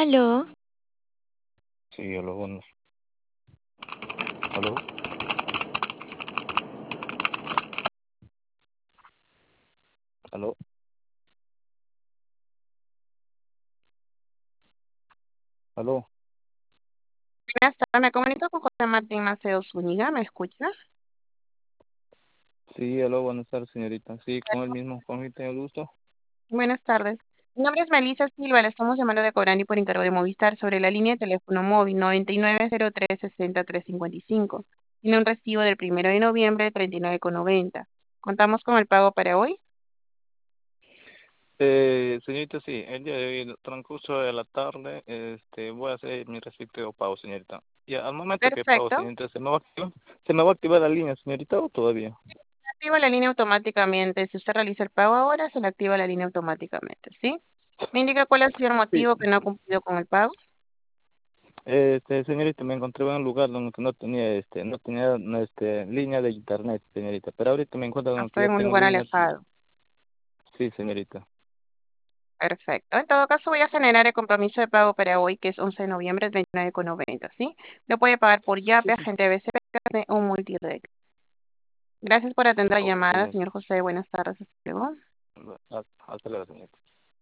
Aló, Sí, aló, bueno. Aló, aló, aló. Buenas tardes, me comunico con José Martín Maceo Zúñiga, ¿me escucha? Sí, aló, buenas tardes, señorita. Sí, con el mismo, con quien tengo el gusto. Buenas tardes. Mi nombre es Melissa Silva, le estamos llamando de Corani por encargo de Movistar sobre la línea de teléfono móvil 9903 60355. Tiene un recibo del 1 de noviembre de 39,90. ¿Contamos con el pago para hoy? Señorita, sí, el día de hoy, el transcurso de la tarde, voy a hacer mi respectivo pago, señorita. Y al momento que pago, Perfecto. señorita, ¿se me va a activar la línea, señorita, o todavía? Se activa la línea automáticamente. Si usted realiza el pago ahora, se le activa la línea automáticamente, ¿sí? ¿Me indica cuál ha sido el Sí. motivo que no ha cumplido con el pago? Señorita, me encontré en un lugar donde no tenía, línea de internet, señorita. Pero ahorita me encuentro donde Está ya en un tengo lugar línea. alejado. Sí, señorita. Perfecto. En todo caso, voy a generar el compromiso de pago para hoy, que es 11 de noviembre, 29,90, ¿sí? Lo puede pagar por Sí, Yape, sí. agente BCP de un Multirec. Gracias por atender la Ok, llamada, señor José. Buenas tardes. Hasta luego. hasta luego, señorita.